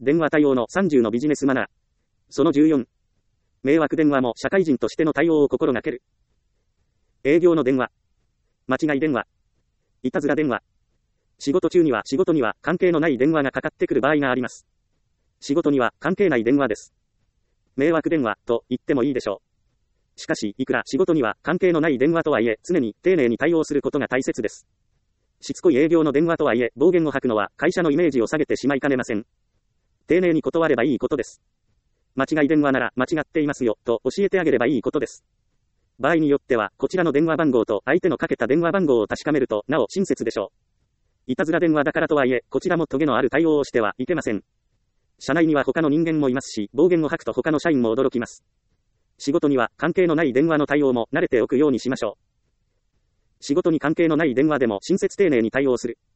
電話対応の30のビジネスマナー。その14。迷惑電話も社会人としての対応を心がける。営業の電話。間違い電話。いたずら電話。仕事中には仕事には関係のない電話がかかってくる場合があります。仕事には関係ない電話です。迷惑電話と言ってもいいでしょう。しかし、いくら仕事には関係のない電話とはいえ、常に丁寧に対応することが大切です。しつこい営業の電話とはいえ、暴言を吐くのは会社のイメージを下げてしまいかねません。丁寧に断ればいいことです。間違い電話なら間違っていますよと教えてあげればいいことです。場合によっては、こちらの電話番号と相手のかけた電話番号を確かめると、なお親切でしょう。いたずら電話だからとはいえ、こちらもトゲのある対応をしてはいけません。社内には他の人間もいますし、暴言を吐くと他の社員も驚きます。仕事には関係のない電話の対応も慣れておくようにしましょう。仕事に関係のない電話でも親切丁寧に対応する。